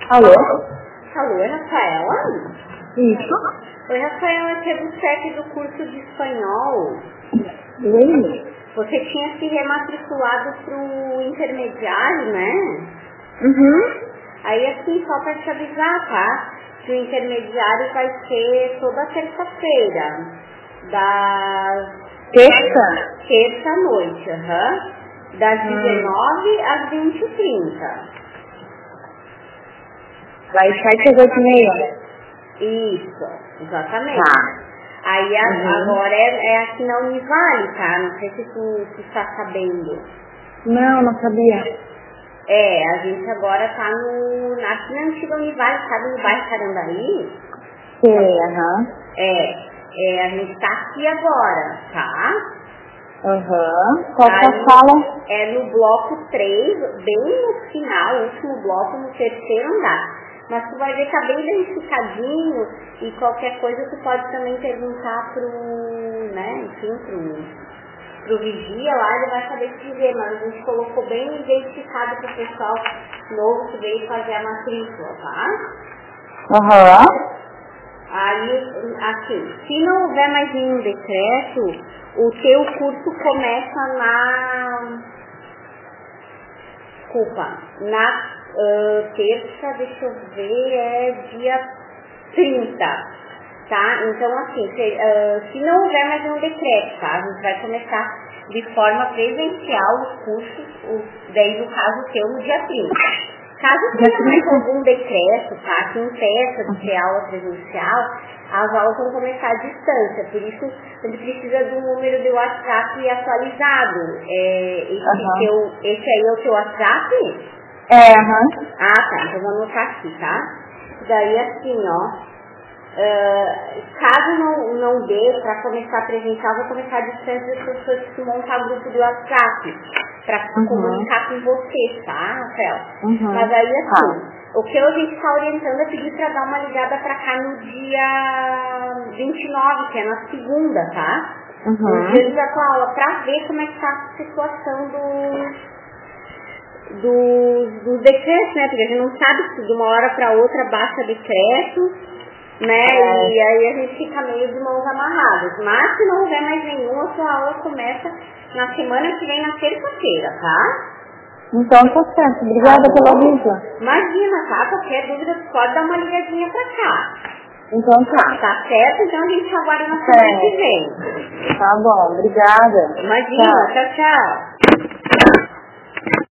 Alô? Alô, é Rafaela? Isso. Oi, Rafaela, aqui é do chefe do curso de espanhol. Oi. Você tinha se rematriculado pro intermediário, né? Uhum. Aí, assim, só pra te avisar, tá? Que o intermediário vai ser toda terça-feira, das... Terça? à noite, das 19 às 20h30. Vai 7 às 8h30. Isso, exatamente. Tá. Aí agora é aqui na Univale, tá? Não sei se tu está sabendo. Não sabia. A gente agora tá aqui na antiga Univale, sabe, no bairro Carandaí? Sei, aham. A gente tá aqui agora, tá? Qual que é a sala? É no bloco 3, bem no final, último bloco, no terceiro andar. Mas tu vai ver que tá bem identificadinho e qualquer coisa tu pode também perguntar pro vigia lá, ele vai saber te dizer, mas a gente colocou bem identificado pro pessoal novo que veio fazer a matrícula, tá? Aí, assim, se não houver mais nenhum decreto, o teu curso começa na terça, deixa eu ver, é dia 30, tá? Então, assim, se não houver mais nenhum decreto, tá? A gente vai começar de forma presencial os cursos, daí no caso teu, no dia 30. Caso tenha mais algum decreto, tá? Que impeça de ter aula presencial, as aulas vão começar à distância. Por isso, a gente precisa de um número de WhatsApp atualizado. Esse aí é o teu WhatsApp? Ah, tá. Então vou anotar aqui, tá? Daí assim, caso não dê para começar presencial, vou começar a distância das pessoas que montar grupo de WhatsApp para comunicar com você, tá, Rafael? Mas aí assim, o que a gente está orientando é pedir para dar uma ligada para cá no dia 29, que é na segunda, tá? No dia da tua aula, para ver como é que tá a situação dos decretos, né? Porque a gente não sabe se de uma hora para outra baixa decreto, né? E aí a gente fica meio de mãos amarradas. Mas se não houver mais nenhum, a sua aula começa na semana que vem, na terça-feira, tá? Então tá certo. Obrigada pela ajuda. Imagina, tá? Qualquer dúvida, você pode dar uma ligadinha pra cá. Então tá. Tá certo? Então a gente aguarda na semana que vem. Tá bom, obrigada. Imagina, tchau, tchau.